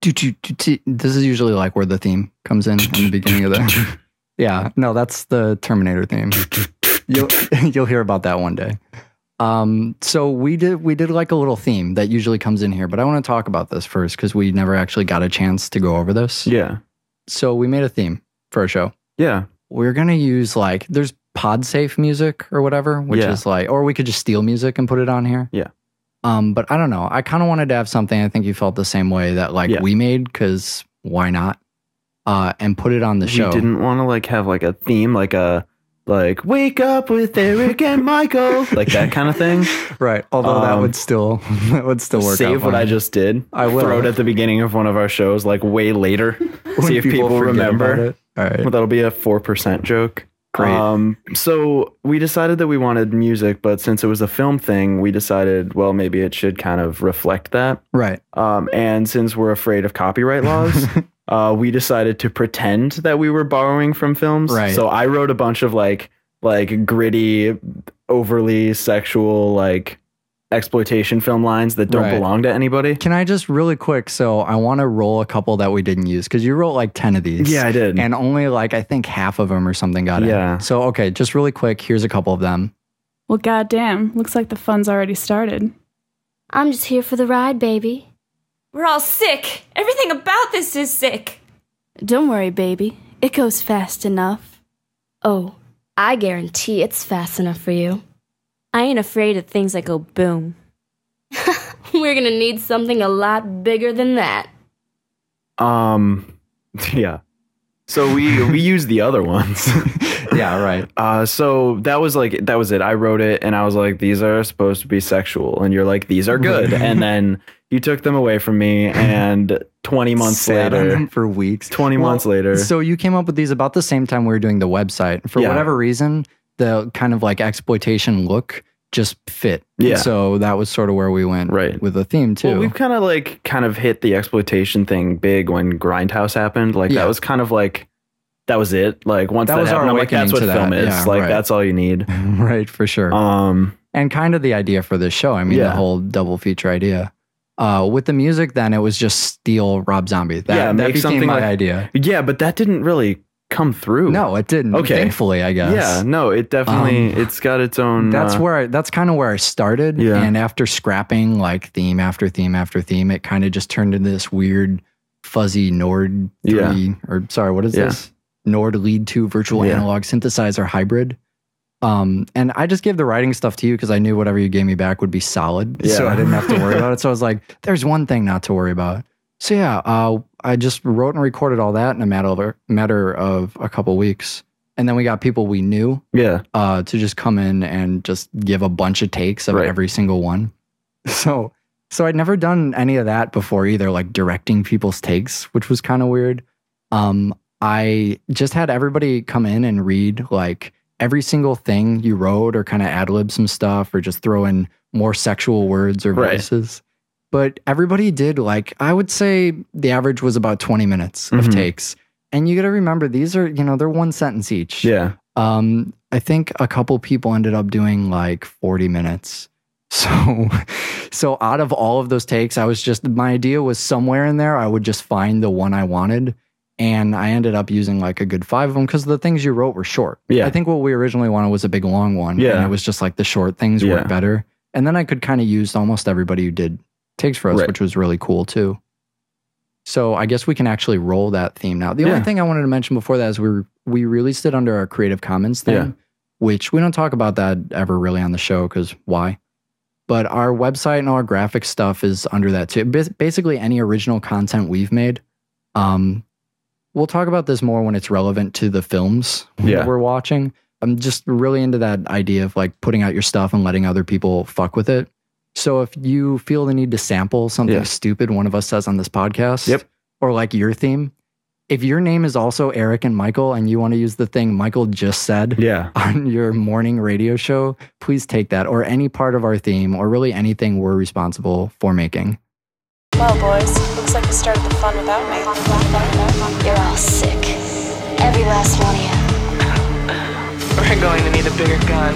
This is usually like where the theme comes in the beginning of the. Yeah, no, that's the Terminator theme. You'll hear about that one day. So we did like a little theme that usually comes in here, but I want to talk about this first because we never actually got a chance to go over this. Yeah. So we made a theme for a show. Yeah. We're gonna use like there's PodSafe music or whatever, which is like, or we could just steal music and put it on here. Yeah. But I don't know. I kind of wanted to have something. I think you felt the same way that like we made because why not? And put it on the show. We didn't want to like have like a theme, like wake up with Eric and Michael, like that kind of thing. Right. Although that would still work. Save what I just did. I will throw it at the beginning of one of our shows, like way later. See if people remember. It. All right. Well, that'll be a 4% joke. Great. So we decided that we wanted music, but since it was a film thing, we decided, well, maybe it should kind of reflect that. Right. And since we're afraid of copyright laws, we decided to pretend that we were borrowing from films. Right. So I wrote a bunch of like gritty, overly sexual, like exploitation film lines that don't belong to anybody. Can I just really quick? So I want to roll a couple that we didn't use because you wrote like 10 of these. Yeah, I did. And only like, I think half of them or something got in. So, okay, just really quick. Here's a couple of them. Well, goddamn. Looks like the fun's already started. I'm just here for the ride, baby. We're all sick. Everything about this is sick. Don't worry, baby. It goes fast enough. Oh, I guarantee it's fast enough for you. I ain't afraid of things that go boom. We're gonna need something a lot bigger than that. Yeah. So we used the other ones. Yeah, right. So that was it. I wrote it and I was like, these are supposed to be sexual. And you're like, these are good. And then you took them away from me and 20 months later. For weeks. 20 months later. So you came up with these about the same time we were doing the website. For whatever reason, the kind of like exploitation look just fit. Yeah. So that was sort of where we went with the theme too. Well, we've kind of hit the exploitation thing big when Grindhouse happened. Like that was kind of like, that was it. Like once that happened, I'm like, that's what film is. Yeah, like that's all you need. Right, for sure. And kind of the idea for this show. I mean, the whole double feature idea. With the music, then it was just steal Rob Zombie. That became my idea. Yeah, but that didn't really come through. No, it didn't. Okay. Thankfully, I guess. Yeah, no, it definitely, it's got its own. That's kind of where I started. Yeah. And after scrapping like theme after theme after theme, it kind of just turned into this weird fuzzy Nord 3, or sorry, what is this? Nord Lead 2 virtual analog synthesizer hybrid. And I just gave the writing stuff to you because I knew whatever you gave me back would be solid. So I didn't have to worry about it. So I was like, there's one thing not to worry about. So yeah, I just wrote and recorded all that in a matter of a couple weeks. And then we got people we knew to just come in and just give a bunch of takes of every single one. So I'd never done any of that before either, like directing people's takes, which was kind of weird. I just had everybody come in and read like every single thing you wrote or kind of ad-lib some stuff or just throw in more sexual words or voices. But everybody did like, I would say the average was about 20 minutes of takes. And you got to remember, these are, they're one sentence each. Yeah. I think a couple people ended up doing like 40 minutes. So out of all of those takes, my idea was somewhere in there, I would just find the one I wanted. And I ended up using like a good 5 of them because the things you wrote were short. Yeah. I think what we originally wanted was a big long one. Yeah. And it was just like the short things worked better. And then I could kind of use almost everybody who did takes for us, which was really cool too. So I guess we can actually roll that theme now. The only thing I wanted to mention before that is we released it under our Creative Commons thing, which we don't talk about that ever really on the show because why? But our website and all our graphic stuff is under that too. Basically any original content we've made. We'll talk about this more when it's relevant to the films that we're watching. I'm just really into that idea of like putting out your stuff and letting other people fuck with it. So if you feel the need to sample something stupid one of us says on this podcast, or like your theme, if your name is also Eric and Michael and you want to use the thing Michael just said on your morning radio show, please take that, or any part of our theme, or really anything we're responsible for making. Well, boys, looks like you started the fun without me. You're all sick. Every last one of you. We're going to need a bigger gun.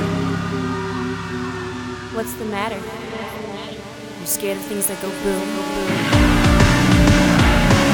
What's the matter? You scared of things that go boom, boom, boom?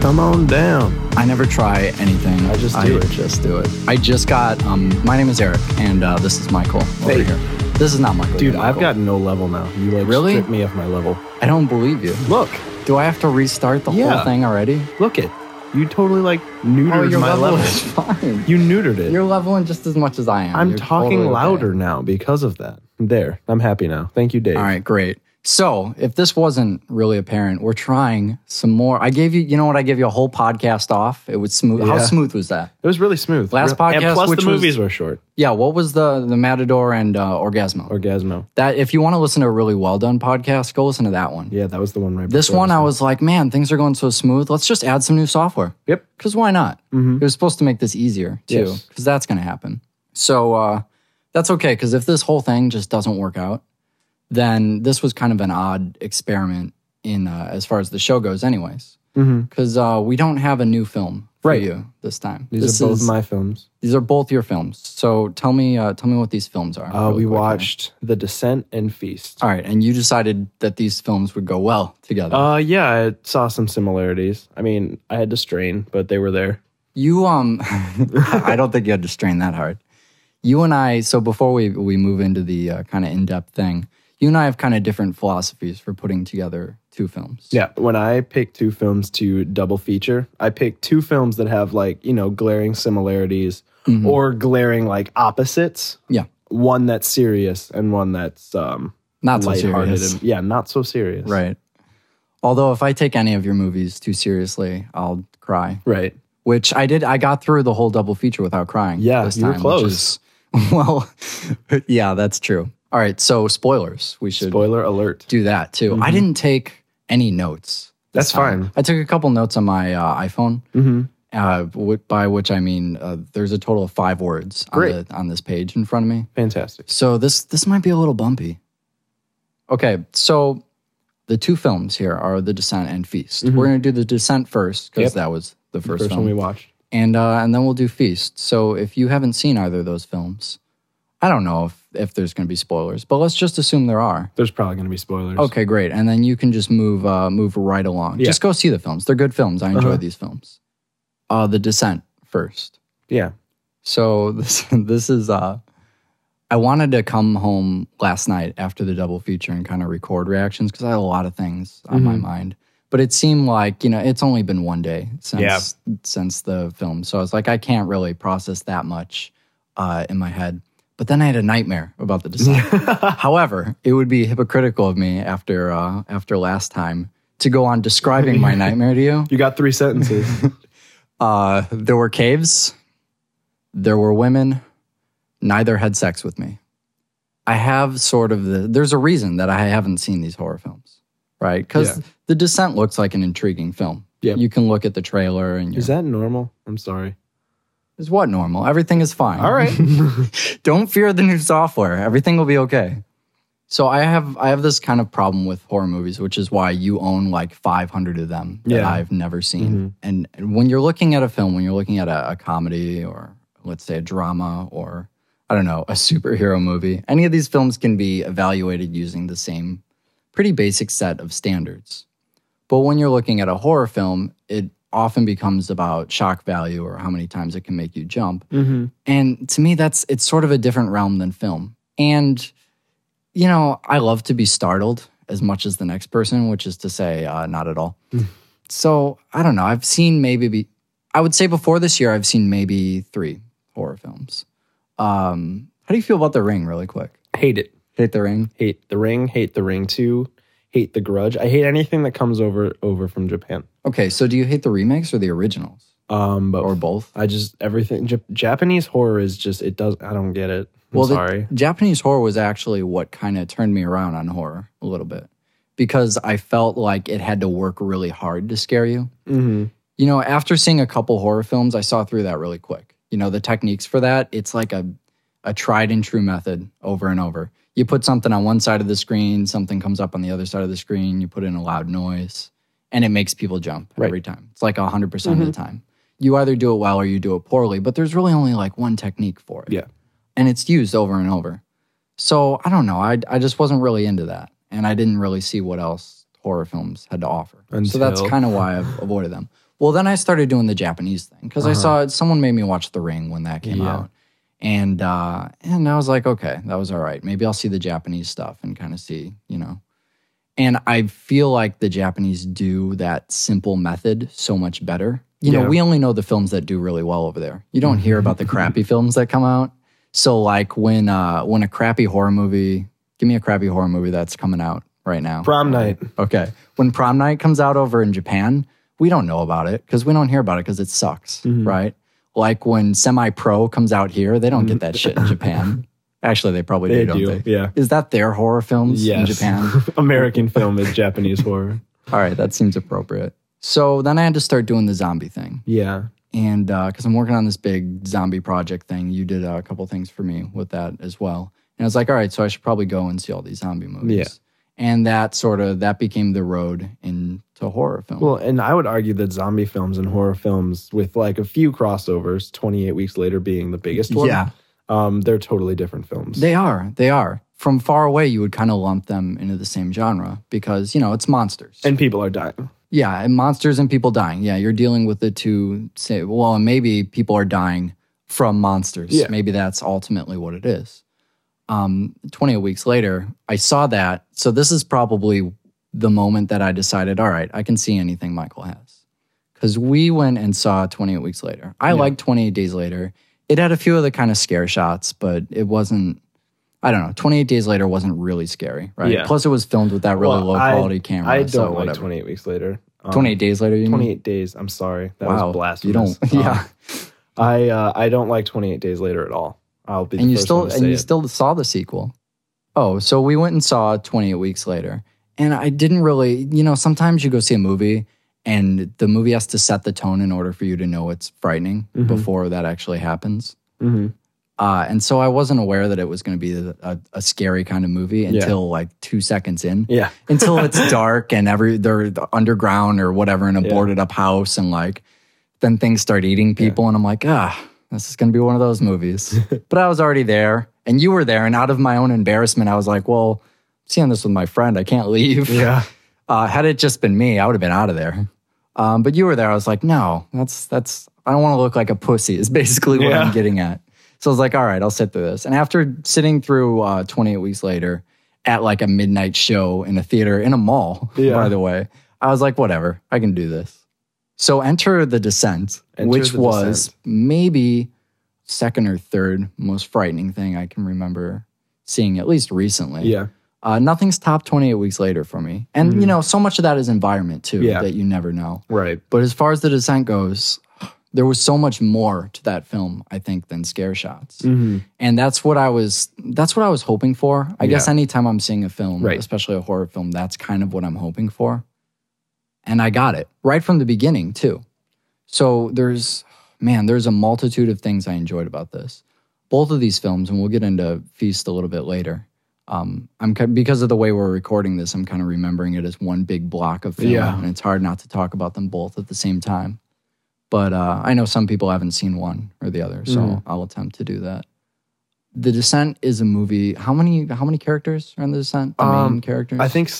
Come on down. I never try anything. I just do it. Just do it. I just got, my name is Eric, and this is Michael over Hey. here. This is not Michael. Dude, you're I've Michael. got no level now. You like Really? stripped me off my level. I don't believe you. Look. Do I have to restart the Yeah. whole thing already? Look it. You totally like neutered your my level. is fine. You neutered it. You're leveling just as much as I am. I'm You're talking totally okay. louder now because of that. There. I'm happy now. Thank you, Dave. All right, great. So, if this wasn't really apparent, we're trying some more. I gave you know what? I gave you a whole podcast off. It was smooth. How Yeah. smooth was that? It was really smooth. Last And podcast, plus which the was- movies were short. Yeah, what was the Matador and Orgasmo? Orgasmo. That if you want to listen to a really well done podcast, go listen to that one. Yeah, that was the one right This before one, I was like, man, things are going so smooth. Let's just add some new software. Yep. Because why not? It was supposed to make this easier too, Yes. because that's going to happen. So that's okay, because if this whole thing just doesn't work out, then this was kind of an odd experiment in as far as the show goes, anyways. Because we don't have a new film for Right. you this time. These are both my films. These are both your films. So tell me what these films are. really We quick here. watched The Descent and Feast. All right, and you decided that these films would go well together. Yeah, I saw some similarities. I mean, I had to strain, but they were there. You I don't think you had to strain that hard. You and I, so before we move into the kind of in-depth thing, you and I have kind of different philosophies for putting together two films. Yeah, when I pick two films to double feature, I pick two films that have like, glaring similarities or glaring like opposites. Yeah. One that's serious and one that's Not so lighthearted serious. and not so serious. Right. Although if I take any of your movies too seriously, I'll cry. Right. Which I did. I got through the whole double feature without crying. Yeah, this you were time, close. Which is, well, yeah, that's true. All right, so spoilers. We should Spoiler alert. do that too. I didn't take any notes. this That's time. fine. I took a couple notes on my iPhone. By which I mean there's a total of 5 words Great. on this page in front of me. Fantastic. So this might be a little bumpy. Okay, so the two films here are The Descent and Feast. We're going to do The Descent first because Yep. that was the first First film. one we watched. And then we'll do Feast. So if you haven't seen either of those films, I don't know if there's going to be spoilers, but let's just assume there are. There's probably going to be spoilers. Okay, great. And then you can just move right along. Yeah. Just go see the films. They're good films. I enjoy these films. The Descent first. Yeah. So this is I wanted to come home last night after the double feature and kind of record reactions because I had a lot of things on my mind. But it seemed like, it's only been one day since the film. So I was like, I can't really process that much in my head. But then I had a nightmare about The Descent. However, it would be hypocritical of me after last time to go on describing my nightmare to you. You got 3 sentences. There were caves. There were women. Neither had sex with me. I have sort of there's a reason that I haven't seen these horror films, right? Because The Descent looks like an intriguing film. Yep. You can look at the trailer and Is that normal? I'm sorry. is what normal? Everything is fine. All right. Don't fear the new software. Everything will be okay. So I have this kind of problem with horror movies, which is why you own like 500 of them that Yeah. I've never seen. And when you're looking at a film, when you're looking at a comedy or let's say a drama or I don't know, a superhero movie, any of these films can be evaluated using the same pretty basic set of standards. But when you're looking at a horror film, it often becomes about shock value or how many times it can make you jump. And to me, it's sort of a different realm than film. And I love to be startled as much as the next person, which is to say, not at all. So I don't know. I've seen I would say before this year, I've seen maybe 3 horror films. How do you feel about The Ring, really quick? Hate it. Hate The Ring? Hate The Ring. Hate The Ring 2. Hate The Grudge. I hate anything that comes over from Japan. Okay, so do you hate the remakes or the originals? But Or both? I just everything Japanese horror is just I don't get it. I'm sorry. The Japanese horror was actually what kind of turned me around on horror a little bit because I felt like it had to work really hard to scare you. After seeing a couple horror films, I saw through that really quick. The techniques for that, it's like a tried and true method over and over. You put something on one side of the screen, something comes up on the other side of the screen, you put in a loud noise, and it makes people jump every time. It's like 100% of the time. You either do it well or you do it poorly, but there's really only like one technique for it. Yeah. And it's used over and over. So I don't know. I just wasn't really into that. And I didn't really see what else horror films had to offer. So that's Until- kind of why I've avoided them. Well, then I started doing the Japanese thing because I saw someone made me watch The Ring when that came out. And I was like, okay, that was all right. Maybe I'll see the Japanese stuff and kind of see, And I feel like the Japanese do that simple method so much better. You know, we only know the films that do really well over there. You don't hear about the crappy films that come out. So like when a crappy horror movie, give me a crappy horror movie that's coming out right now. Prom Night. Okay. When Prom Night comes out over in Japan, we don't know about it because we don't hear about it because it sucks, right? Like when Semi-Pro comes out here, they don't get that shit in Japan. Actually, they probably do, don't they? Yeah. Is that their horror films in Japan? American film is Japanese horror. All right, that seems appropriate. So then I had to start doing the zombie thing. Yeah. And because I'm working on this big zombie project thing, you did a couple things for me with that as well. And I was like, all right, so I should probably go and see all these zombie movies. Yeah. And that became the road into horror film. Well, and I would argue that zombie films and horror films, with like a few crossovers, 28 Weeks Later being the biggest one, they're totally different films. They are. From far away, you would kind of lump them into the same genre because, it's monsters. And people are dying. Yeah, and monsters and people dying. Yeah, you're dealing with the two. And maybe people are dying from monsters. Yeah. Maybe that's ultimately what it is. 28 Weeks Later, I saw that. So this is probably the moment that I decided, all right, I can see anything Michael has. Because we went and saw 28 Weeks Later. I liked 28 Days Later. It had a few of the kind of scare shots, but it wasn't, I don't know, 28 Days Later wasn't really scary, right? Yeah. Plus it was filmed with that really low-quality camera. I don't so like whatever. 28 Weeks Later. 28 Days Later, you mean? 28 Days, I'm sorry. That was blasphemous. You don't, yeah. I don't like 28 Days Later at all. I'll be the first one to say you it. still saw the sequel. Oh, so we went and saw 28 Weeks Later. And I didn't really, sometimes you go see a movie and the movie has to set the tone in order for you to know it's frightening before that actually happens. And so I wasn't aware that it was going to be a scary kind of movie until like 2 seconds in. Yeah. Until it's dark and they're underground or whatever in a boarded up house and like then things start eating people and I'm like, this is going to be one of those movies. But I was already there and you were there and out of my own embarrassment, I was like, well, I'm seeing this with my friend. I can't leave. Yeah. Had it just been me, I would have been out of there. But you were there. I was like, no, that's I don't want to look like a pussy is basically what I'm getting at. So I was like, all right, I'll sit through this. And after sitting through 28 Weeks Later at like a midnight show in a theater, in a mall, by the way, I was like, whatever, I can do this. So enter The Descent, which was maybe second or third most frightening thing I can remember seeing, at least recently. Yeah. Nothing's topped 28 Weeks Later for me. And, so much of that is environment, too, that you never know. Right. But as far as The Descent goes, there was so much more to that film, I think, than scare shots. And that's what I was hoping for. I guess anytime I'm seeing a film, especially a horror film, that's kind of what I'm hoping for. And I got it right from the beginning, too. So there's a multitude of things I enjoyed about this. Both of these films, and we'll get into Feast a little bit later. Because of the way we're recording this, I'm kind of remembering it as one big block of film, and it's hard not to talk about them both at the same time. But I know some people haven't seen one or the other, so I'll attempt to do that. The Descent is a movie. How many characters are in The Descent? The main characters? I think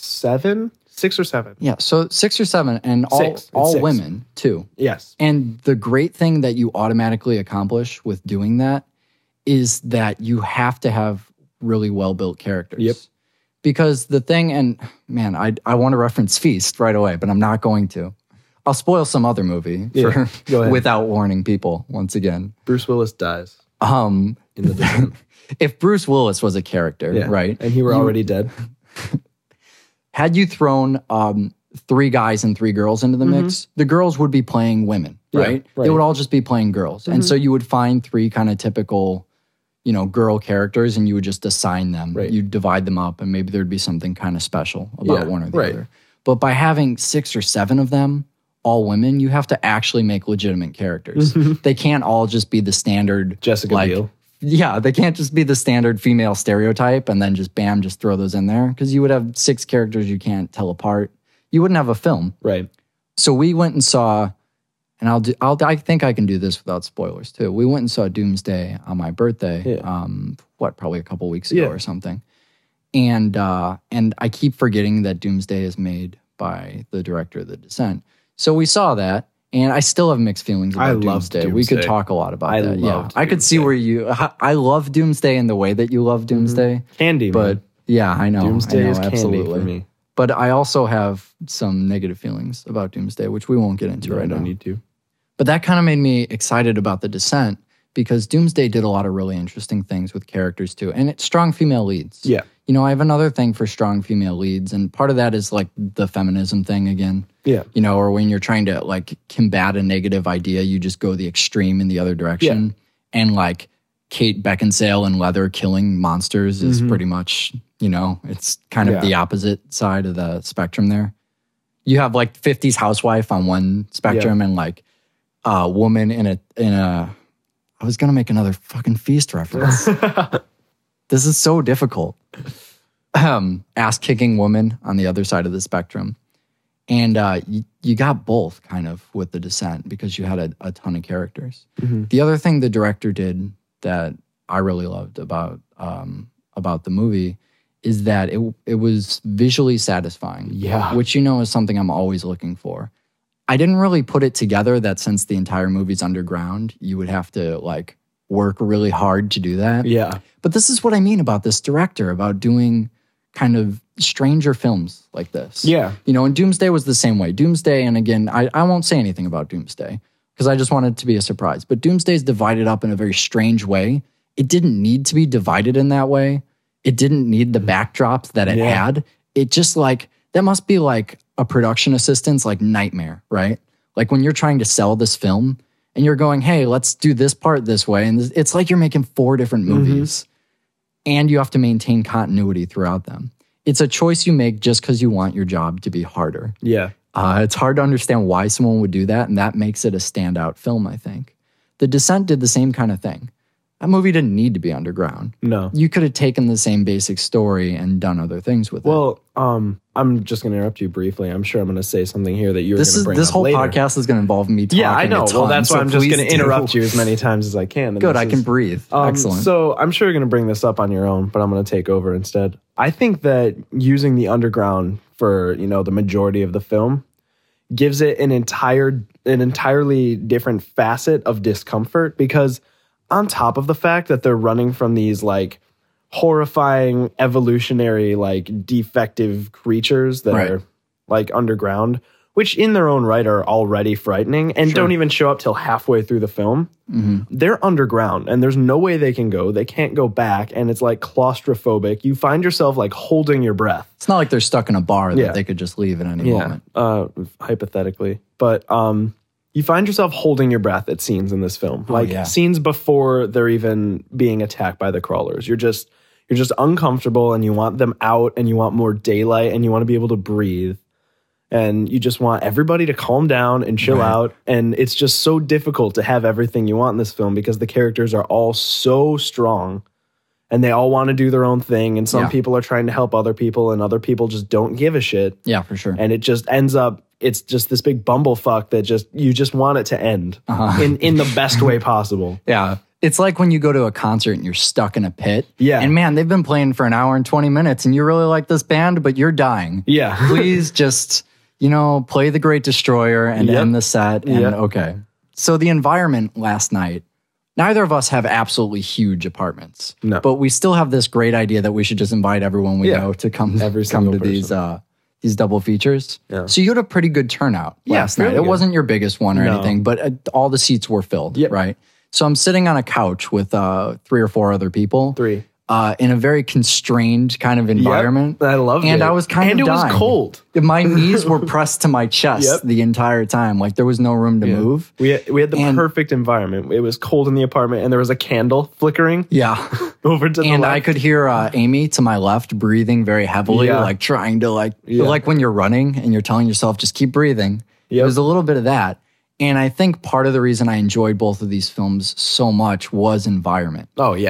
6 or 7. Yeah, so 6 or 7, and all women too. Yes. And the great thing that you automatically accomplish with doing that is that you have to have really well-built characters. Yep. Because the thing, and man, I want to reference Feast right away, but I'm not going to. I'll spoil some other movie Go ahead. without warning people once again. Bruce Willis dies in The Descent. If Bruce Willis was a character, right? And he were already dead. Had you thrown 3 guys and 3 girls into the mix, the girls would be playing women, right? They would all just be playing girls. And so you would find 3 kind of typical, girl characters and you would just assign them. Right. You'd divide them up and maybe there'd be something kind of special about one or the other. But by having 6 or 7 of them, all women, you have to actually make legitimate characters. They can't all just be the standard Jessica Biel. Yeah, they can't just be the standard female stereotype and then just throw those in there because you would have 6 characters you can't tell apart. You wouldn't have a film. Right. So we went and saw, and I think I can do this without spoilers too. We went and saw Doomsday on my birthday. Probably a couple weeks ago or something. And I keep forgetting that Doomsday is made by the director of The Descent. So we saw that, and I still have mixed feelings about I love Doomsday. We could Doomsday. talk a lot about I that. Yeah, loved I could see Doomsday. where I love Doomsday in the way that you love Doomsday. Candy, But man. yeah, I know. Doomsday I know, is candy absolutely. for me. But I also have some negative feelings about Doomsday, which we won't get into I right don't now. need to. But that kind of made me excited about The Descent because Doomsday did a lot of really interesting things with characters too. And it's strong female leads. Yeah. You know, I have another thing for strong female leads. And part of that is like the feminism thing again. Yeah. You know, or when you're trying to like combat a negative idea, you just go the extreme in the other direction. And like Kate Beckinsale in Leather killing monsters is pretty much, you know, it's kind of the opposite side of the spectrum there. You have like 50s housewife on one spectrum and like a woman in a I was going to make another fucking Feast reference. This is so difficult. Ass-kicking woman on the other side of the spectrum. And you got both kind of with The Descent because you had a ton of characters. The other thing the director did that I really loved about the movie is that it was visually satisfying. Yeah. Which you know is something I'm always looking for. I didn't really put it together that since the entire movie's underground, you would have to like work really hard to do that. Yeah. But this is what I mean about this director, about doing kind of stranger films like this. Yeah. You know, and Doomsday was the same way. Doomsday, and again, I won't say anything about Doomsday because I just want it to be a surprise. But Doomsday is divided up in a very strange way. It didn't need to be divided in that way. It didn't need the backdrops that it had. It just like, that must be like a production assistant's like nightmare, right? Like when you're trying to sell this film and you're going, hey, let's do this part this way. And it's like you're making 4 different movies and you have to maintain continuity throughout them. It's a choice you make just because you want your job to be harder. Yeah. It's hard to understand why someone would do that, and that makes it a standout film, I think. The Descent did the same kind of thing. That movie didn't need to be underground. No. You could have taken the same basic story and done other things with it. Well, I'm just going to interrupt you briefly. I'm sure I'm going to say something here that you're going to bring This up whole later. podcast is going to involve me talking. Yeah, I know. a ton, Well, that's why so I'm just going please to interrupt do. you as many times as I can. And Good, this I can is- breathe. Excellent. So I'm sure you're going to bring this up on your own, but I'm going to take over instead. I think that using the underground for, you know, the majority of the film gives it an entirely different facet of discomfort, because on top of the fact that they're running from these like horrifying evolutionary like defective creatures that Right. are like underground, which in their own right are already frightening and don't even show up till halfway through the film. They're underground and there's no way they can go. They can't go back, and it's like claustrophobic. You find yourself like holding your breath. It's not like they're stuck in a bar that Yeah. they could just leave at any moment. Hypothetically. But you find yourself holding your breath at scenes in this film. Like yeah. scenes before they're even being attacked by the crawlers. You're just uncomfortable and you want them out and you want more daylight and you want to be able to breathe. And you just want everybody to calm down and chill out. And it's just so difficult to have everything you want in this film because the characters are all so strong and they all want to do their own thing. And some Yeah. people are trying to help other people and other people just don't give a shit. Yeah, for sure. And it just ends up, it's just this big bumblefuck that you just want it to end in the best way possible. Yeah. It's like when you go to a concert and you're stuck in a pit. Yeah. And man, they've been playing for an hour and 20 minutes and you really like this band, but you're dying. Yeah. Please just, play The Great Destroyer and Yep. end the set. And Yep. okay. So the environment last night, neither of us have absolutely huge apartments. No. But we still have this great idea that we should just invite everyone we Yeah. know to come Every come single to these double features. Yeah. So you had a pretty good turnout Yeah, last night. fairly It good. wasn't your biggest one or No. anything, but all the seats were filled, Yep. right? So I'm sitting on a couch with 3 or 4 other people. 3. In a very constrained kind of environment. I loved it. And I was kind and of it was dying. cold. My knees were pressed to my chest Yep. the entire time. Like there was no room to move. We had the And- perfect environment. It was cold in the apartment and there was a candle flickering Yeah. over to the And left. I could hear Amy to my left breathing very heavily, Yeah. like trying to like when you're running and you're telling yourself, just keep breathing. It Yep. was a little bit of that. And I think part of the reason I enjoyed both of these films so much was environment. Oh, yeah.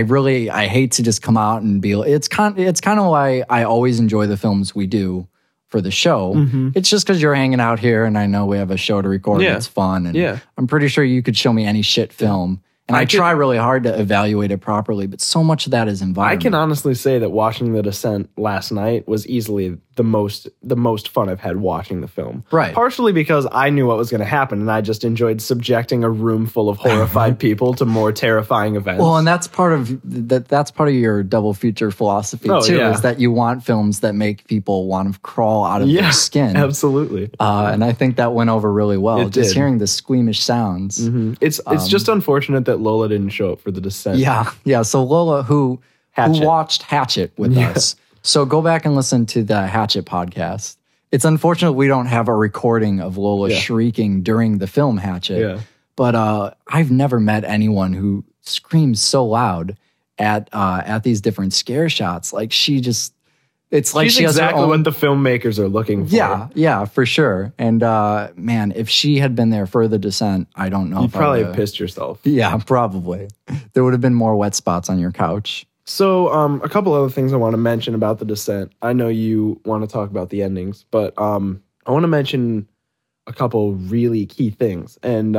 I hate to just come out and be, it's kind of why I always enjoy the films we do for the show. It's just because you're hanging out here and I know we have a show to record Yeah. and it's fun. And Yeah. I'm pretty sure you could show me any shit film. And I try really hard to evaluate it properly, but so much of that is I environment. can honestly say that watching The Descent last night was easily the most fun I've had watching the film. Right. Partially because I knew what was going to happen, and I just enjoyed subjecting a room full of horrified people to more terrifying events. Well, and that's part of that's part of your double feature philosophy too, is that you want films that make people want to crawl out of their skin. Absolutely. And I think that went over really well. It Just did. hearing the squeamish sounds. It's just unfortunate that Lola didn't show up for the Descent. Yeah. So Lola, who Hatchet. watched Hatchet with us. So go back and listen to the Hatchet podcast. It's unfortunate we don't have a recording of Lola shrieking during the film Hatchet. Yeah. But I've never met anyone who screams so loud at these different scare shots. Like it's like She's she has exactly her own, what the filmmakers are looking for. Yeah, for sure. And man, if she had been there for the Descent, I don't know. You'd if I probably would've- have pissed yourself. Yeah, probably. There would have been more wet spots on your couch. So, a couple other things I want to mention about the Descent. I know you want to talk about the endings, but I want to mention a couple really key things. And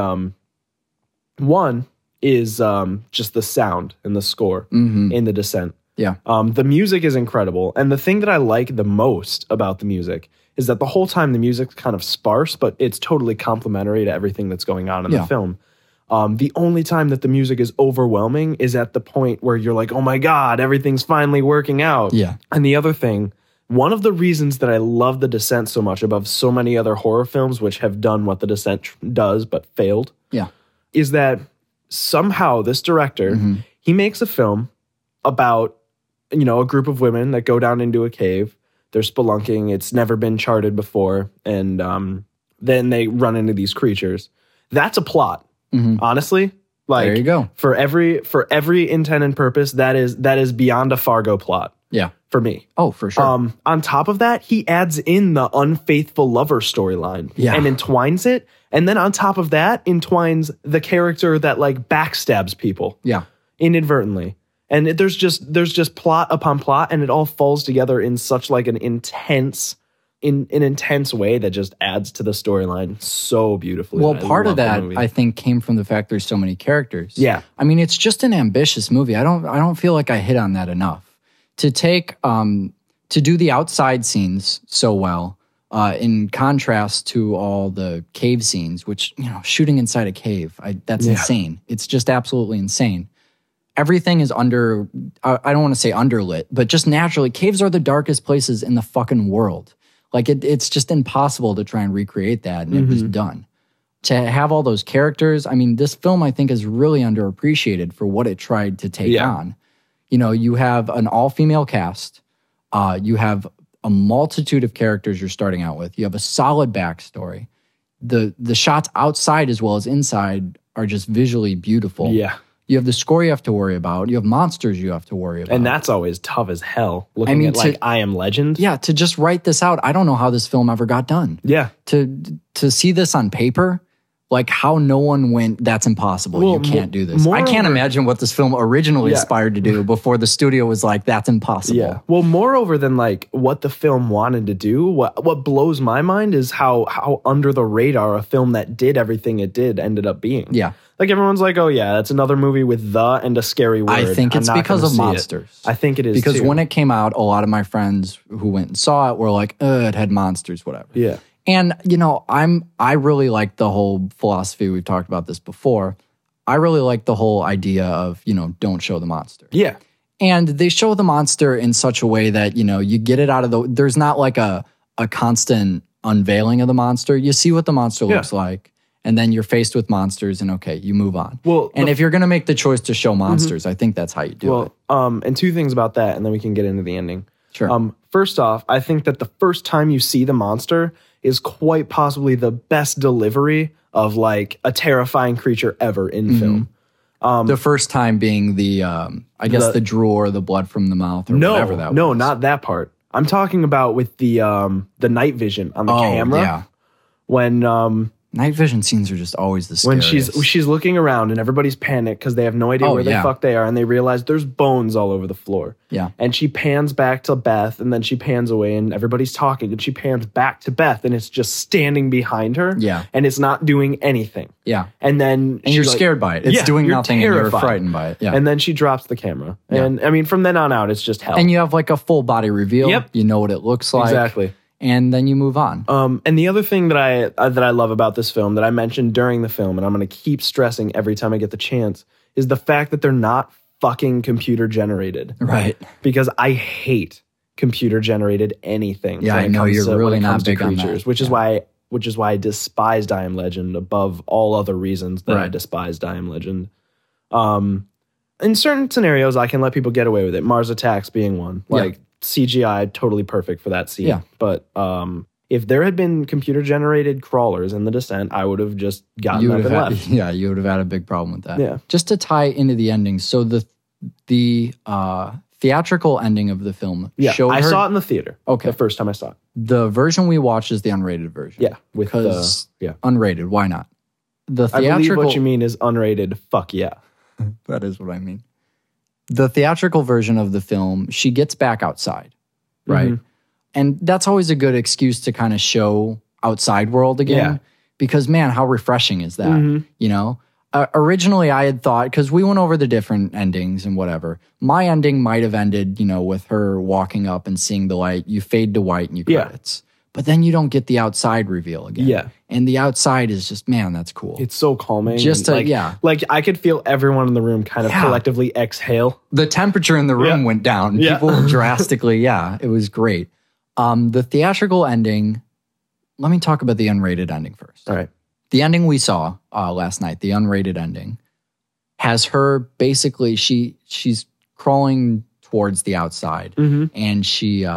one is just the sound and the score in the Descent. Yeah. The music is incredible. And the thing that I like the most about the music is that the whole time the music's kind of sparse, but it's totally complementary to everything that's going on in the film. The only time that the music is overwhelming is at the point where you're like, oh my God, everything's finally working out. Yeah. And the other thing, one of the reasons that I love The Descent so much above so many other horror films, which have done what The Descent does but failed, is that somehow this director, he makes a film about, a group of women that go down into a cave. They're spelunking. It's never been charted before. And then they run into these creatures. That's a plot. Honestly, like There you go. For every intent and purpose, that is beyond a Fargo plot Yeah. for me. Oh, for sure. On top of that, he adds in the unfaithful lover storyline and entwines it. And then on top of that, entwines the character that like backstabs people inadvertently. And there's just plot upon plot, and it all falls together in such like an intense way that just adds to the storyline so beautifully. Well, I part of love the that, movie. I think, came from the fact there's so many characters. Yeah. I mean, it's just an ambitious movie. I don't feel like I hit on that enough. To take to do the outside scenes so well, in contrast to all the cave scenes, which, shooting inside a cave, that's insane. It's just absolutely insane. Everything is I don't want to say underlit, but just naturally, caves are the darkest places in the fucking world. Like it's just impossible to try and recreate that, and it was done. To have all those characters, I mean, this film I think is really underappreciated for what it tried to take on. You have an all-female cast. You have a multitude of characters you're starting out with. You have a solid backstory. The shots outside as well as inside are just visually beautiful. Yeah. You have the score you have to worry about. You have monsters you have to worry about. And that's always tough as hell. Looking at I Am Legend. Yeah, to just write this out, I don't know how this film ever got done. Yeah. To see this on paper, like how no one went, that's impossible. Well, you can't do this. I can't moreover- imagine what this film originally aspired to do before the studio was like, that's impossible. Yeah. Well, moreover than like what the film wanted to do, what blows my mind is how under the radar a film that did everything it did ended up being. Yeah. Like everyone's like, oh yeah, that's another movie with the and a scary word. I think it's I'm not because gonna of see it. monsters. I think it is Because too. when it came out, a lot of my friends who went and saw it were like, it had monsters, whatever. Yeah. And, I really like the whole philosophy. We've talked about this before. I really like the whole idea of, don't show the monster. Yeah. And they show the monster in such a way that, you get it out of there's not like a constant unveiling of the monster. You see what the monster looks like, and then you're faced with monsters, and okay, you move on. Well, and if you're going to make the choice to show monsters, I think that's how you do it. And two things about that, and then we can get into the ending. Sure. First off, I think that the first time you see the monster is quite possibly the best delivery of like a terrifying creature ever in film. The first time being the, I guess the drool or the blood from the mouth or whatever that was. No, not that part. I'm talking about with the night vision on the camera. Yeah. When Night vision scenes are just always the When scariest. she's looking around and everybody's panicked because they have no idea Oh, where the yeah. fuck they are, and they realize there's bones all over the floor. Yeah. And she pans back to Beth, and then she pans away, and everybody's talking, and she pans back to Beth, and it's just standing behind her. Yeah. And it's not doing anything. Yeah. And then And you're scared by it. It's doing you're nothing and you're terrified. frightened by it. Yeah. And then she drops the camera. And I mean, from then on out, it's just hell. And you have like a full body reveal. Yep. You know what it looks like. Exactly. And then you move on. And the other thing that I love about this film that I mentioned during the film, and I'm going to keep stressing every time I get the chance, is the fact that they're not fucking computer generated. Right. Because I hate computer generated anything. Yeah, when I it know comes you're to- when really it not comes to big on that. creatures, which is why I despised I Am Legend above all other reasons that I Right. despised I Am Legend. In certain scenarios, I can let people get away with it. Mars Attacks being one. Yeah. Like CGI, totally perfect for that scene. Yeah. But if there had been computer generated crawlers in The Descent, I would have just gotten You up would and have left. had, yeah, you would have had a big problem with that. Yeah. Just to tie into the ending, so the theatrical ending of the film Yeah, showed I her, saw it in the theater. Okay. The first time I saw it. the version we watched is the unrated version. Yeah. With the, because yeah. unrated. Why not? The I believe theatrical. what you mean is unrated. Fuck yeah. That is what I mean. The theatrical version of the film, she gets back outside, right? Mhm. And that's always a good excuse to kind of show outside world again. Yeah. Because man, how refreshing is that? Mhm. You know, originally I had thought, because we went over the different endings and whatever. My ending might have ended, you know, with her walking up and seeing the light. You fade to white and you Yeah. credits. But then you don't get the outside reveal again. Yeah. And the outside is just, man, that's cool. It's so calming. Just and, to- yeah. Like I could feel everyone in the room kind of Yeah. collectively exhale. The temperature in the room Yeah. went down. Yeah. People drastically, yeah, it was great. The theatrical ending, let me talk about the unrated ending first. All right. The ending we saw last night, the unrated ending, has her basically, she's crawling towards the outside Mhm. and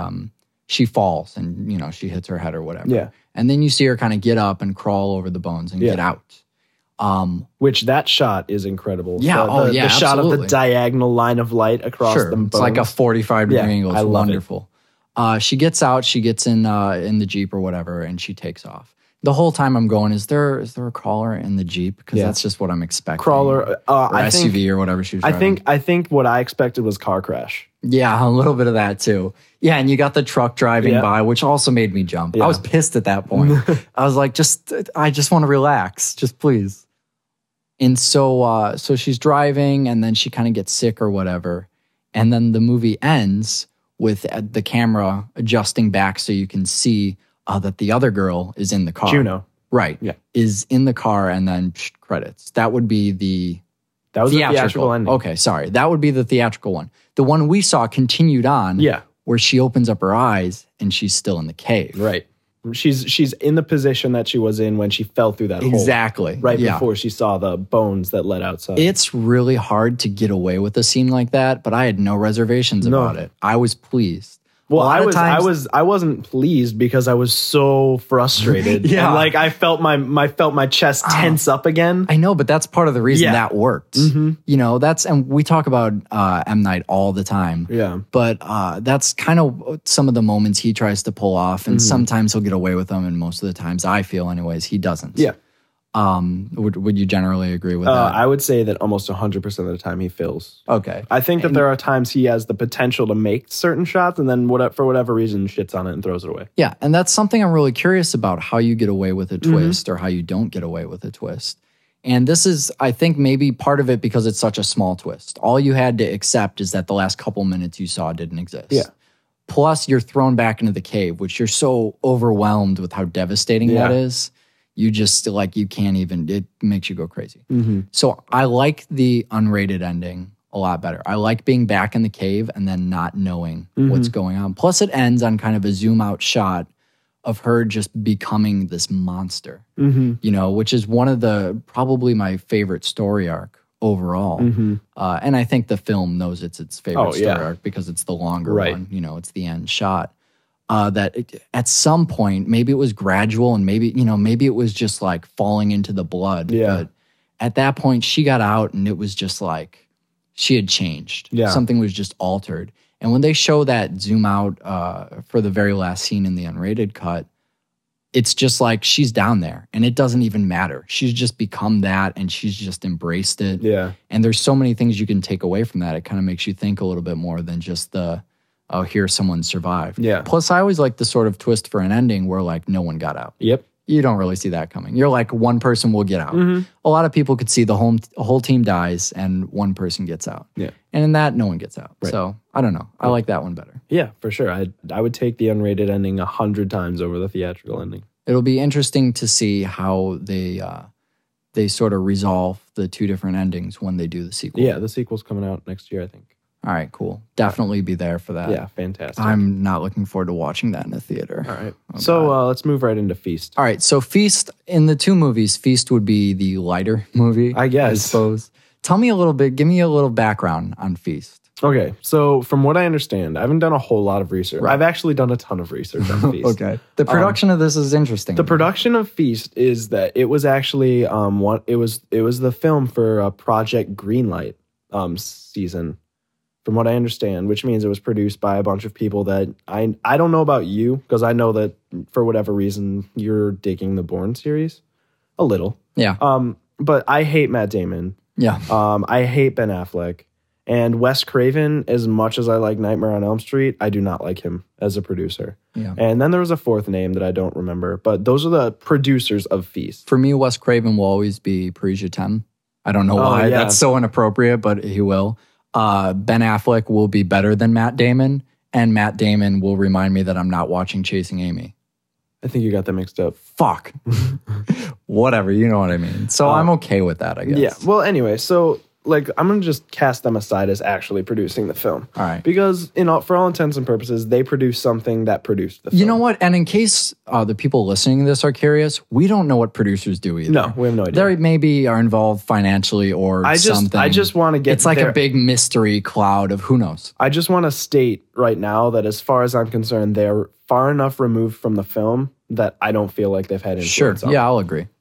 she falls and, you know, she hits her head or whatever. Yeah. And then you see her kind of get up and crawl over the bones and Yeah. get out. Which that shot is incredible. Yeah, The shot of the absolutely. diagonal line of light across Sure, them it's like a 45 degree Yeah, angle. It's I love it. wonderful. She gets out, she gets in the Jeep or whatever, and she takes off. The whole time I'm going, is there a crawler in the Jeep? Because Yeah. that's just what I'm expecting. crawler. or I think, SUV or whatever she was driving. I think what I expected was car crash. Yeah, a little bit of that too. Yeah, and you got the truck driving Yeah. by, which also made me jump. Yeah. I was pissed at that point. I was like, I just want to relax, just please. And so she's driving, and then she kind of gets sick or whatever, and then the movie ends with the camera adjusting back so you can see that the other girl is in the car. Juno. Right. Yeah. Is in the car, and then credits. That would be the That was the theatrical ending. Okay, sorry. That would be the theatrical one. The one we saw continued on. Yeah. Where she opens up her eyes and she's still in the cave. Right. She's in the position that she was in when she fell through that hole. Exactly. Right Yeah. before she saw the bones that led outside. It's really hard to get away with a scene like that, but I had no reservations No. about it. I was pleased. Well, A lot of times- I wasn't pleased because I was so frustrated. Yeah. And like I felt my chest tense up again. I know, but that's part of the reason Yeah. that worked. Mhm. You know, and we talk about M. Night all the time. Yeah. But that's kind of some of the moments he tries to pull off, and Mm-hmm. sometimes he'll get away with them, and most of the times, I feel anyways, he doesn't. Yeah. Would you generally agree with that? I would say that almost 100% of the time he fails. Okay. I think that there are times he has the potential to make certain shots and then for whatever reason shits on it and throws it away. Yeah, and that's something I'm really curious about, how you get away with a Mm-hmm. twist or how you don't get away with a twist. And this is, I think, maybe part of it because it's such a small twist. All you had to accept is that the last couple minutes you saw didn't exist. Yeah. Plus, you're thrown back into the cave, which you're so overwhelmed with how devastating that Yeah. is. You just, like, you can't even, it makes you go crazy. Mm-hmm. So I like the unrated ending a lot better. I like being back in the cave and then not knowing what's going on. Plus, it ends on kind of a zoom out shot of her just becoming this monster, you know, which is one of probably my favorite story arc overall. And I think the film knows it's its favorite story arc because it's the longer Right. one, you know, it's the end shot. At some point, maybe it was gradual and maybe it was just like falling into the blood. Yeah. But at that point, she got out and it was just like she had changed. Yeah. Something was just altered. And when they show that zoom out for the very last scene in the unrated cut, it's just like she's down there and it doesn't even matter. She's just become that and she's just embraced it. Yeah. And there's so many things you can take away from that. It kind of makes you think a little bit more than just the, oh, here someone survived. Yeah. Plus, I always like the sort of twist for an ending where like no one got out. Yep. You don't really see that coming. You're like, one person will get out. A lot of people could see the whole team dies and one person gets out. Yeah. And in that, no one gets out. Right. So I don't know. I like that one better. Yeah, for sure. I would take the unrated ending 100 times over the theatrical ending. It'll be interesting to see how they sort of resolve the two different endings when they do the sequel. Yeah, the sequel's coming out next year, I think. All right, cool. Definitely be there for that. Yeah, fantastic. I'm not looking forward to watching that in the theater. All right. So let's move right into Feast. All right, so Feast, in the two movies, Feast would be the lighter movie, I guess. I suppose. Tell me a little bit, give me a little background on Feast. Okay, so from what I understand, I haven't done a whole lot of research. Right. I've actually done a ton of research on Feast. The production of this is interesting. The production of Feast is that it was actually it was the film for Project Greenlight season, from what I understand, which means it was produced by a bunch of people that I don't know about you, because I know that for whatever reason you're digging the Bourne series a little. Yeah. But I hate Matt Damon. Yeah. I hate Ben Affleck. And Wes Craven, as much as I like Nightmare on Elm Street, I do not like him as a producer. Yeah. And then there was a fourth name that I don't remember, but those are the producers of Feast. For me, Wes Craven will always be Parisia Tem. I don't know why. yeah. That's so inappropriate, but he will. Ben Affleck will be better than Matt Damon, and Matt Damon will remind me that I'm not watching Chasing Amy. I think you got that mixed up. Fuck. Whatever, you know what I mean. So I'm okay with that, I guess. Yeah. Well, anyway, so like I'm gonna just cast them aside as actually producing the film. All right. Because for all intents and purposes, they produced something that produced the film. You know what? And in case the people listening to this are curious, we don't know what producers do either. No, we have no idea. They maybe are involved financially or something. I just want to get. It's like a big mystery cloud of who knows. I just want to state right now that as far as I'm concerned, they're far enough removed from the film that I don't feel like they've had Sure. influence on Yeah, it. I'll agree.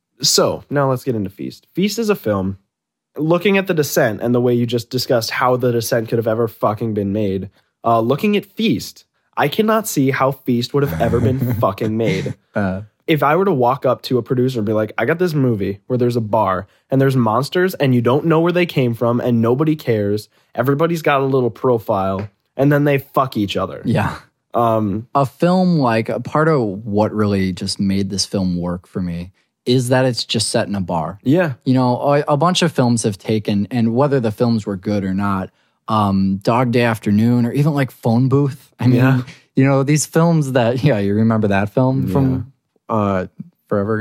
So now let's get into Feast. Feast is a film. Looking at The Descent and the way you just discussed how The Descent could have ever fucking been made, looking at Feast, I cannot see how Feast would have ever been fucking made. If I were to walk up to a producer and be like, I got this movie where there's a bar and there's monsters and you don't know where they came from and nobody cares, everybody's got a little profile, and then they fuck each other. Yeah. A film, like a part of what really just made this film work for me is that it's just set in a bar. Yeah. You know, a bunch of films have taken, and whether the films were good or not, Dog Day Afternoon or even like Phone Booth. I mean, you know, these films that, you remember that film from forever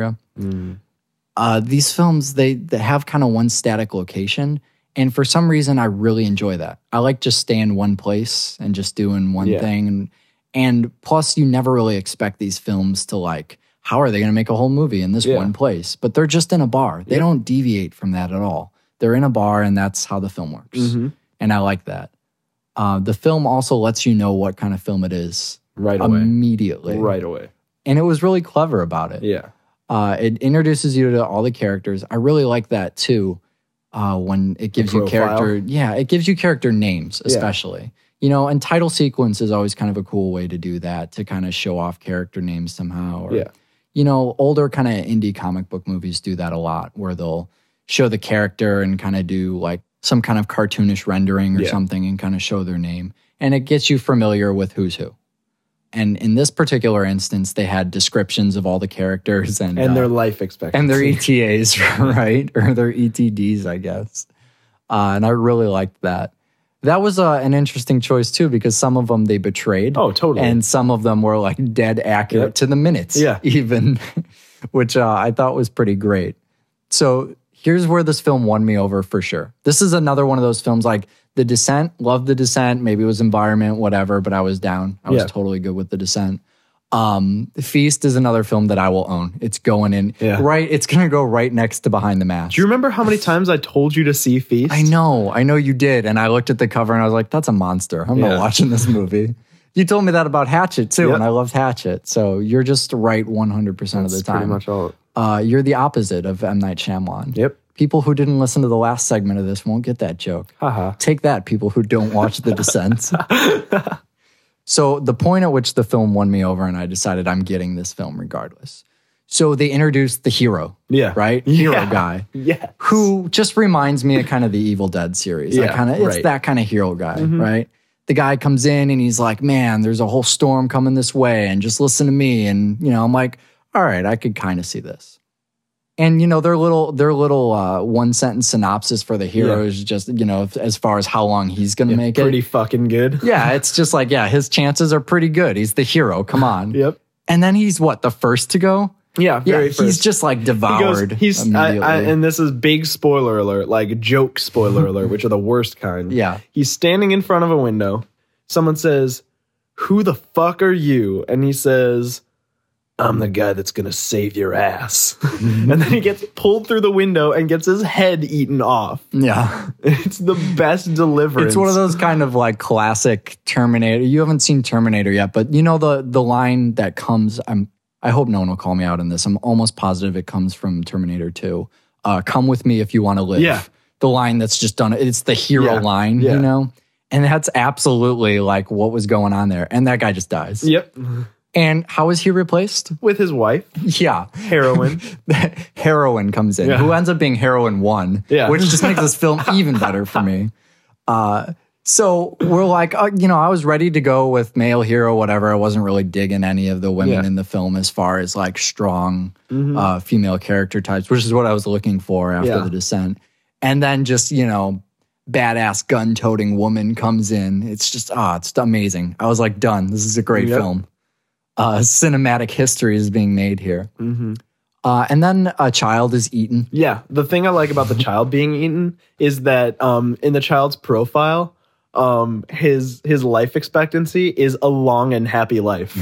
ago? These films, they have kind of one static location. And for some reason, I really enjoy that. I like just staying in one place and just doing one thing. And plus, you never really expect these films to like, how are they going to make a whole movie in this one place? But they're just in a bar. They don't deviate from that at all. They're in a bar, and that's how the film works. And I like that. The film also lets you know what kind of film it is Right away. immediately. Right away. And it was really clever about it. Yeah. It introduces you to all the characters. I really like that too. When it gives you it gives you character names, especially. You know, and title sequence is always kind of a cool way to do that, to kind of show off character names somehow. Or, you know, older kind of indie comic book movies do that a lot, where they'll show the character and kind of do like some kind of cartoonish rendering or something and kind of show their name. And it gets you familiar with who's who. And in this particular instance, they had descriptions of all the characters and their life expectancy. and their ETAs, right? Or their ETDs, I guess. And I really liked that. That was an interesting choice too, because some of them they betrayed. Oh, totally. And some of them were like dead accurate to the minutes, even, which I thought was pretty great. So here's where this film won me over for sure. This is another one of those films like The Descent. Loved The Descent. Maybe it was environment, whatever, but I was down. I was totally good with The Descent. Feast is another film that I will own. It's going in right. It's going to go right next to Behind the Mask. Do you remember how many times I told you to see Feast? I know you did. And I looked at the cover and I was like, that's a monster. I'm not watching this movie. You told me that about Hatchet too, and I loved Hatchet. So you're just right 100% of the time. Pretty much all. You're the opposite of M. Night Shyamalan. Yep. People who didn't listen to the last segment of this won't get that joke. Haha. Take that, people who don't watch The Descent. So the point at which the film won me over and I decided I'm getting this film regardless. So they introduced the hero, Yeah. right? Yeah. Hero guy, Yeah. who just reminds me of kind of the Evil Dead series. Yeah, It's right. that kind of hero guy, right? The guy comes in and he's like, man, there's a whole storm coming this way and just listen to me. And, I'm like, all right, I could kind of see this. And, their little one sentence synopsis for the hero is just, as far as how long he's going to make Pretty it. fucking good. Yeah, it's just like, his chances are pretty good. He's the hero. Come on. Yep. And then he's the first to go? Yeah, very He's first. just like devoured immediately. And this is big spoiler alert, like joke spoiler alert, which are the worst kind. Yeah. He's standing in front of a window. Someone says, "Who the fuck are you?" And he says, "I'm the guy that's going to save your ass." And then he gets pulled through the window and gets his head eaten off. Yeah. It's the best deliverance. It's one of those kind of like classic Terminator. You haven't seen Terminator yet, but the line that comes, I hope no one will call me out on this. I'm almost positive it comes from Terminator 2. Come with me if you want to live. Yeah. The line that's just done, it's the hero line, Yeah. And that's absolutely like what was going on there. And that guy just dies. Yep. And how is he replaced? With his wife, Yeah. heroin. Heroin comes in, Yeah. who ends up being Heroin 1, Yeah. which just makes this film even better for me. So we're like, I was ready to go with male hero, whatever. I wasn't really digging any of the women in the film as far as like strong female character types, which is what I was looking for after The Descent. And then just, badass gun-toting woman comes in. It's just, it's amazing. I was like, done. This is a great film. Cinematic history is being made here. And then a child is eaten. Yeah, the thing I like about the child being eaten is that in the child's profile, his life expectancy is a long and happy life.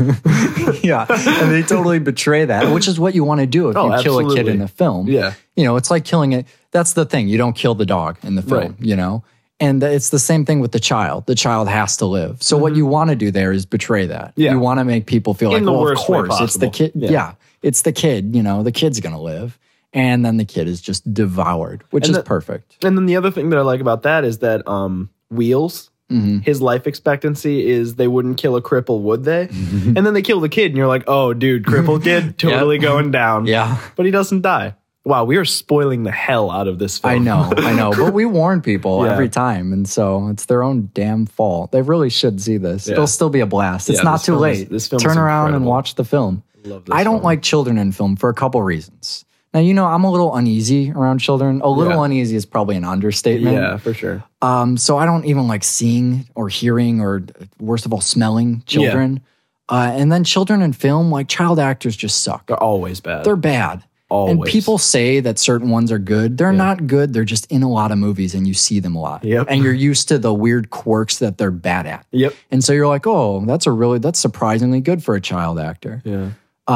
Yeah, and they totally betray that, which is what you want to do if you kill a kid absolutely. in a film. Yeah. It's like killing it. That's the thing. You don't kill the dog in the film, Right. And it's the same thing with the child. The child has to live. So what you want to do there is betray that. Yeah. You want to make people feel In like, the well, of worst way course, it's the possible. kid. Yeah, it's the kid. The kid's going to live. And then the kid is just devoured, which is perfect. And then the other thing that I like about that is that Wheels, his life expectancy is they wouldn't kill a cripple, would they? And then they kill the kid, and you're like, oh, dude, crippled kid, totally going down. Yeah. But he doesn't die. Wow, we are spoiling the hell out of this film. I know. But we warn people Yeah. every time. And so it's their own damn fault. They really should see this. Yeah. It'll still be a blast. It's Yeah, not this too film is- late. this film is Turn around and incredible. watch the film. Love this I don't film. like children in film for a couple reasons. Now, I'm a little uneasy around children. A little uneasy is probably an understatement. Yeah, for sure. So I don't even like seeing or hearing or worst of all, smelling children. And then children in film, like child actors just suck. They're always bad. They're bad. Always. And people say that certain ones are good. They're not good. They're just in a lot of movies and you see them a lot. Yep. And you're used to the weird quirks that they're bad at. Yep. And so you're like, oh, that's surprisingly good for a child actor. Yeah.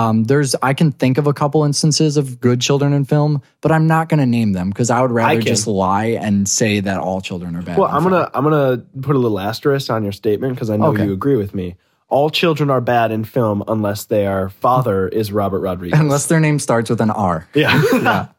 I can think of a couple instances of good children in film, but I'm not going to name them because I would rather can. just lie and say that all children are bad. Well, in I'm film. gonna put a little asterisk on your statement because I know Okay. you agree with me. All children are bad in film unless their father is Robert Rodriguez. Unless their name starts with an R. yeah.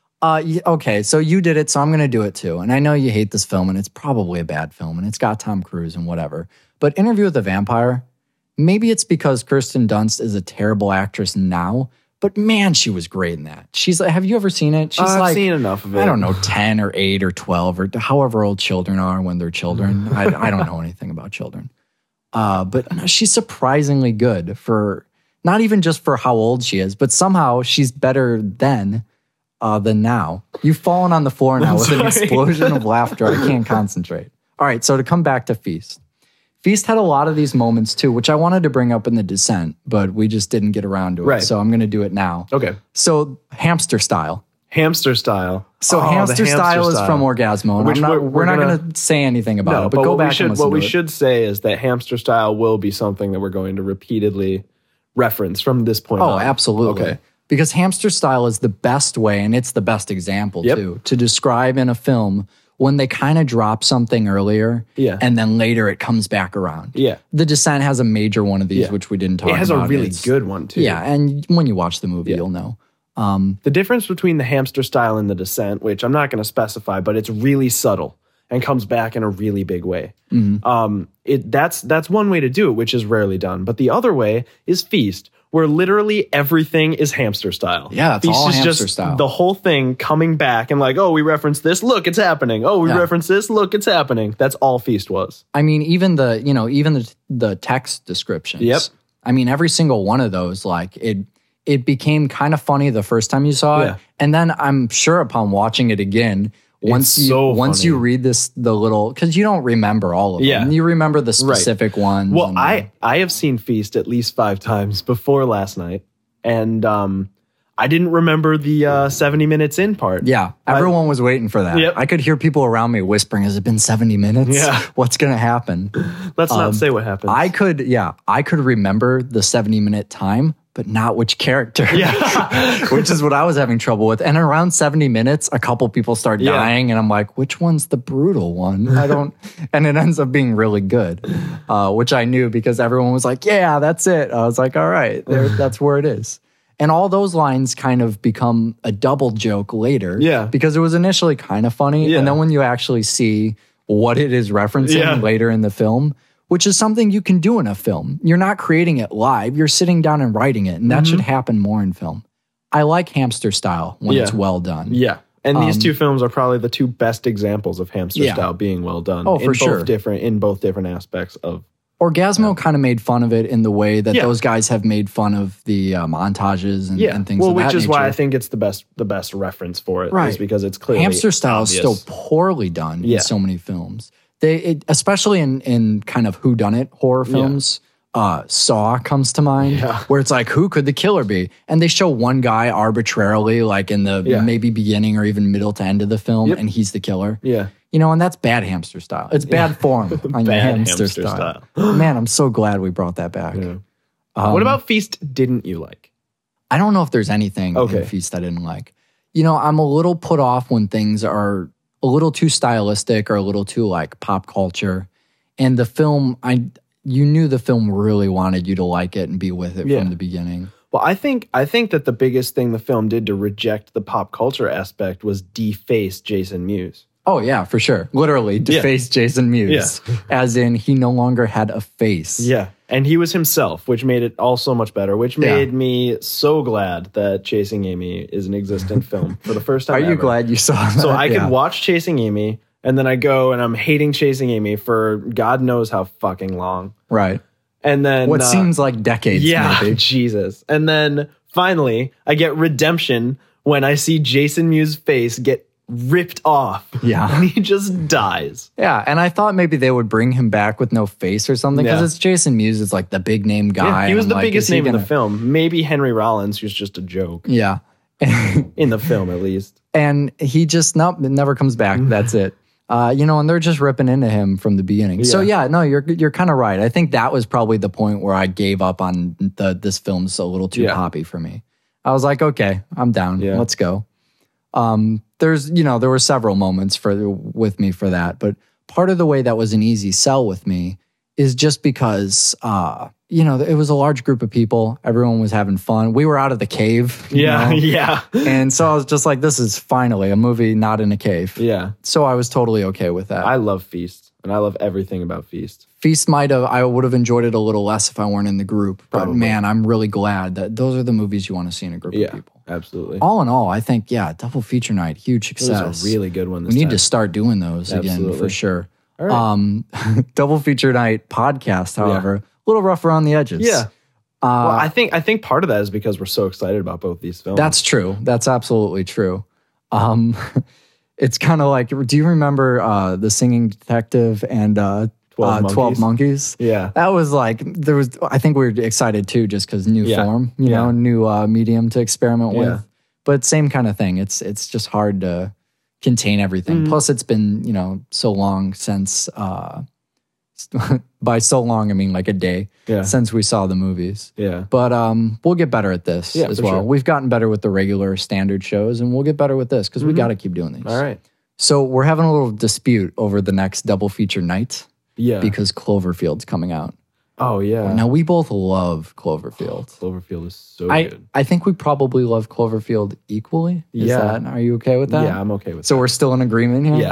Okay, so you did it, so I'm going to do it too. And I know you hate this film, and it's probably a bad film, and it's got Tom Cruise and whatever. But Interview with the Vampire, maybe it's because Kirsten Dunst is a terrible actress now, but man, she was great in that. She's like, have you ever seen it? She's I've seen enough of it. I don't know, 10 or 8 or 12 or however old children are when they're children. I don't know anything about children. But no, she's surprisingly good for, not even just for how old she is, but somehow she's better then than now. You've fallen on the floor now with an explosion of laughter. I can't concentrate. All right, so to come back to Feast. Feast had a lot of these moments too, which I wanted to bring up in The Descent, but we just didn't get around to it. Right. So I'm going to do it now. Okay. So Hamster Style. Hamster Style. So Oh, the Hamster Style is from Orgasmo. And Which we're not gonna- going to say anything about No, it, but go back and listen what to we it. should say is that Hamster Style will be something that we're going to repeatedly reference from this point Oh, on. absolutely. Okay. Because Hamster Style is the best way, and it's the best example Yep. too, to describe in a film when they kind of drop something earlier, Yeah. and then later it comes back around. Yeah. The Descent has a major one of these, Yeah. which we didn't talk It about. has a really It's- good one too. Yeah, and when you watch the movie, you'll know. The difference between the Hamster Style and the Descent, which I'm not going to specify, but it's really subtle. and comes back in a really big way. That's one way to do it, which is rarely done. But the other way is Feast, where literally everything is hamster style. Yeah, it's Feast all is hamster just style. the whole thing coming back and like, oh, we reference this, look, it's happening. Oh, we reference this, look, it's happening. That's all Feast was. I mean, even the text descriptions. Yep. I mean, every single one of those, like it became kind of funny the first time you saw it, Yeah. and then I'm sure upon watching it again, once so you funny. read the little, because you don't remember all of them, Yeah. you remember the specific ones. Well, and- I have seen Feast at least 5 times before last night, and I didn't remember the 70 minutes in part. yeah, everyone was waiting for that. Yep. I could hear people around me whispering, "Has it been 70 minutes? Yeah. What's gonna happen?" Let's not say what happened. I could remember the 70-minute time, but not which character. Yeah. Which is what I was having trouble with. And around 70 minutes, a couple people start Yeah. dying, and I'm like, which one's the brutal one? I don't, and it ends up being really good, which I knew because everyone was like, yeah, that's it. I was like, all right, that's where it is. And all those lines kind of become a double joke later. Yeah. Because it was initially kind of funny. Yeah. And then when you actually see what it is referencing Yeah. later in the film, which is something you can do in a film. You're not creating it live. You're sitting down and writing it. And that should happen more in film. I like hamster style when Yeah. it's well done. Yeah. And these two films are probably the two best examples of hamster Yeah. style being well done. Oh, for sure. In both different aspects of. Orgasmo kind of made fun of it in the way that Yeah. those guys have made fun of the montages and things well, of which that is why I nature. think it's the best reference for it. Right. Is because it's clearly Hamster style obvious. is still poorly done Yeah. in so many films. Especially in kind of whodunit horror films. Saw comes to mind, where it's like, who could the killer be? And they show one guy arbitrarily, like in the maybe beginning or even middle to end of the film, and he's the killer. Yeah. You know, and that's bad hamster style. It's bad form on your Bad hamster, hamster style. Man, I'm so glad we brought that back. What about Feast didn't you like? I don't know if there's anything Okay. in Feast I didn't like. You know, I'm a little put off when things are a little too stylistic or a little too like pop culture. And the film, you knew the film really wanted you to like it and be with it from the beginning. Well, I think that the biggest thing the film did to reject the pop culture aspect was deface Jason Mewes. Oh yeah, for sure. Literally deface Jason Mewes, as in he no longer had a face. Yeah. And he was himself, which made it all so much better, which made me so glad that Chasing Amy is an existent film for the first time Are you ever. glad you saw that? So I Yeah. could watch Chasing Amy, and then I go and I'm hating Chasing Amy for God knows how fucking long. Right. And then What seems like decades, maybe. Jesus. And then finally I get redemption when I see Jason Mewes' face get ripped off. Yeah. And he just dies. Yeah, and I thought maybe they would bring him back with no face or something because Yeah. it's Jason Mewes. It's like the big name guy. He was and the I'm like, biggest is he name in the gonna- film. Maybe Henry Rollins, who's just a joke. Yeah. In the film, at least. And he just it never comes back. That's it. You know, and they're just ripping into him from the beginning. So yeah, no, you're kind of right. I think that was probably the point where I gave up on this film's a little too poppy for me. I was like, okay, I'm down. Yeah. Let's go. There were several moments with me for that, but part of the way that was an easy sell with me is just because it was a large group of people. Everyone was having fun. We were out of the cave. you know? Yeah. And so I was just like, this is finally a movie not in a cave. Yeah. So I was totally okay with that. I love Feast, and I love everything about Feast. Feast I would have enjoyed it a little less if I weren't in the group. But Probably. man, I'm really glad that those are the movies you want to see in a group of people. Absolutely. All in all, I think, double feature night, huge It success. was a really good one We this need time. to start doing those again Absolutely. for sure. All right. Double feature night podcast, however, a little rough around the edges. Yeah. Well, I think part of that is because we're so excited about both these films. That's true. That's absolutely true. It's kind of like, do you remember The Singing Detective and 12 Monkeys? Yeah. That was like, I think we were excited too, just because new form, new medium to experiment with. Yeah. But same kind of thing. It's just hard to contain everything. Plus, it's been, so long since, by so long, I mean like a day since we saw the movies. Yeah. But we'll get better at this as for well. sure. We've gotten better with the regular standard shows, and we'll get better with this because we got to keep doing these. All right. So we're having a little dispute over the next double feature night Yeah. because Cloverfield's coming out. Oh, yeah. Now, we both love Cloverfield. Cloverfield is so I good. think we probably love Cloverfield equally. Are you okay with that? Yeah, I'm okay with So that. we're still in agreement here? Yeah.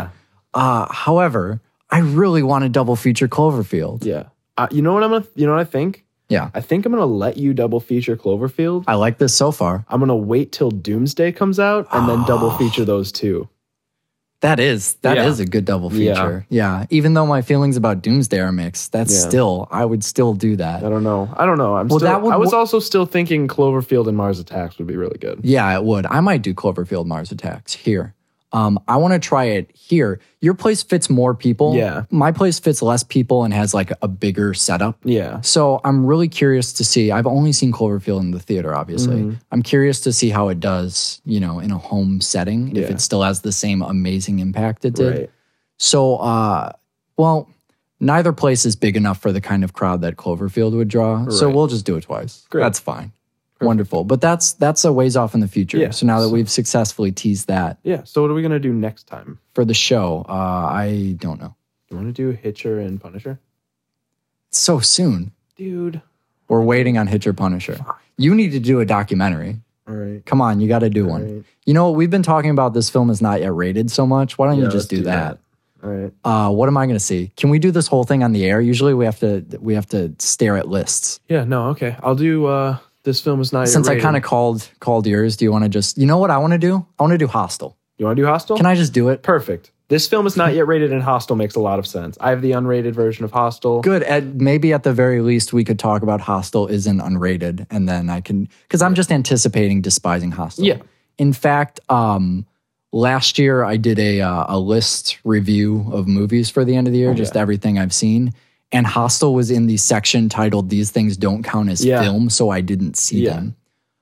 However, I really want to double feature Cloverfield. Yeah. You know what I think? Yeah. I think I'm gonna let you double feature Cloverfield. I like this so far. I'm gonna wait till Doomsday comes out and then double feature those two. That is a good double feature. Yeah. Even though my feelings about Doomsday are mixed, I would still do that. I don't know. I was also still thinking Cloverfield and Mars Attacks would be really good. Yeah, it would. I might do Cloverfield Mars Attacks here. I want to try it here. Your place fits more people. Yeah. My place fits less people and has like a bigger setup. Yeah. So I'm really curious to see. I've only seen Cloverfield in the theater, obviously. I'm curious to see how it does, in a home setting, if it still has the same amazing impact it did. Right. So, neither place is big enough for the kind of crowd that Cloverfield would draw. So we'll just do it twice. Great. That's fine. Wonderful. But that's a ways off in the future. Yeah. So now that we've successfully teased that Yeah. So what are we gonna do next time? for the show, I don't know. You want to do Hitcher and Punisher? So soon. Dude. We're waiting on Hitcher Punisher. You need to do a documentary. All right. Come on, you got to do one. right. You know what? We've been talking about this film is not yet rated so much. Why don't you let's just do that? All right. What am I going to see? Can we do this whole thing on the air? Usually we have to stare at lists. Yeah. No. Okay. I'll do. This film is not. Since yet I rated. kind of called yours, do you want to just? You know what I want to do? I want to do Hostel. You want to do Hostel? Can I just do it? Perfect. This film is not yet rated, and Hostel makes a lot of sense. I have the unrated version of Hostel. Good. Maybe at the very least, we could talk about Hostel isn't unrated, and then I can, because I'm just anticipating despising Hostel. Yeah. In fact, last year I did a list review of movies for the end of the year, just everything I've seen, and Hostel was in the section titled "These Things Don't Count as Film," so I didn't see them.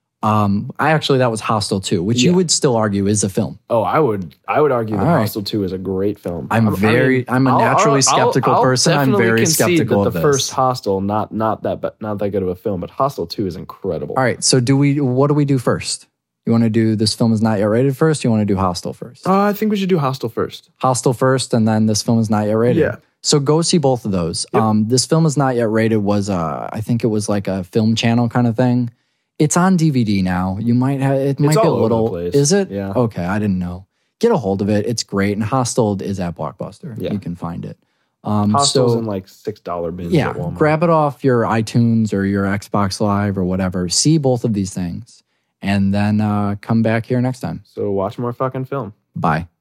That was Hostel 2, which you would still argue is a film. Oh, I would argue that All right. Hostel 2 is a great film. I'm a naturally skeptical person. I'm very skeptical that of the this. first Hostel, not that good of a film, but Hostel 2 is incredible. All right, so what do we do first? You want to do This Film Is Not Yet Rated first? You want to do Hostel first? I think we should do Hostel first. Hostel first, and then This Film Is Not Yet Rated. Yeah. So go see both of those. This Film Is Not Yet Rated was, I think it was like a film channel kind of thing. It's on DVD now. You might have, it might be a all over little, the place. is it? Yeah. Okay, I didn't know. Get a hold of it. It's great. And Hostel is at Blockbuster. Yeah. You can find it. Hostel's in like $6 bins yeah, at Walmart. grab it off your iTunes or your Xbox Live or whatever. See both of these things. And then come back here next time. So watch more fucking film. Bye.